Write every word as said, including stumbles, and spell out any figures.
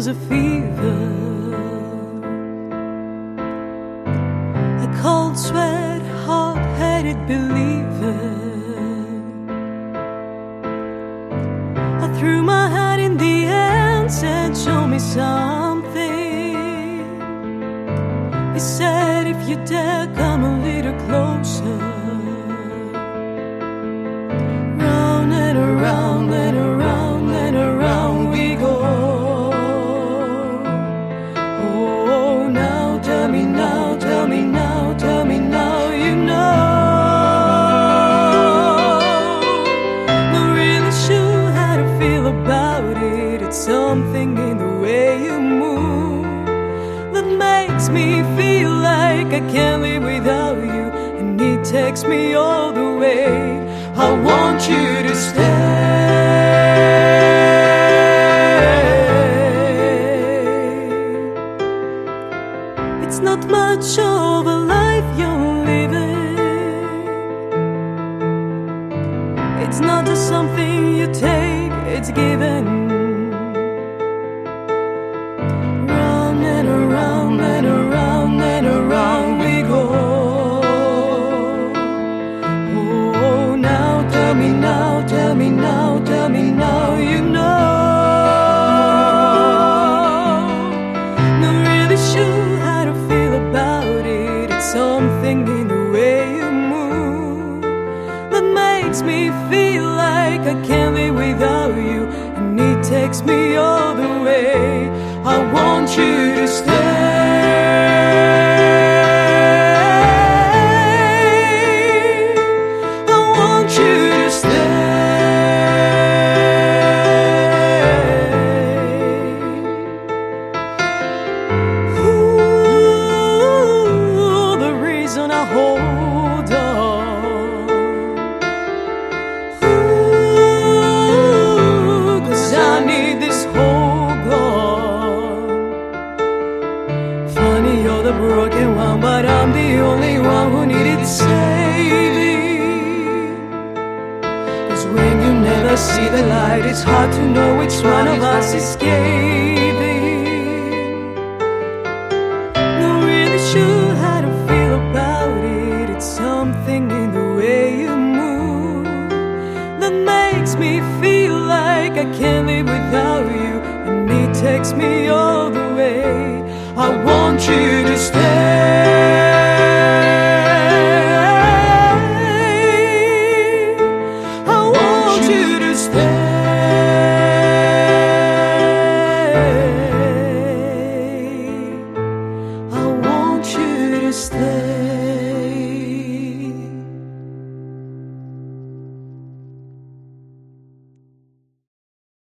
was a fever, a cold sweat, hot-headed believer. I threw my hat in the air and said, show me something. He said, if you dare, come a little closer. Round and around and around and around we go. Oh, now tell me now, tell me now, tell me now, you know. Not really sure how to feel about it. It's something in the way you move that makes me feel like I can't live without you, and it takes me all the way. I want you to stay. It's not much of a life you're living. It's not just something you take, it's given. Round and around and around and around we go. Oh, now tell me now, tell me now, tell me now, you know. Not really sure how to feel about it. It's something in the way you move that makes me feel like I can't live without you, and it takes me all the way. I want you to stay. I want you to stay. Ooh, the reason I hold on. Ooh, 'cause I need this whole gone. Funny, you're the broken one, but I'm the only one who needed saving. 'Cause when you never see the light, it's hard to know which one of us is caving. Not really sure how to feel about it. It's something in the way you move that makes me feel like I can't live without you, and it takes me all the way. I want you to stay. I want you to stay. I want you to stay.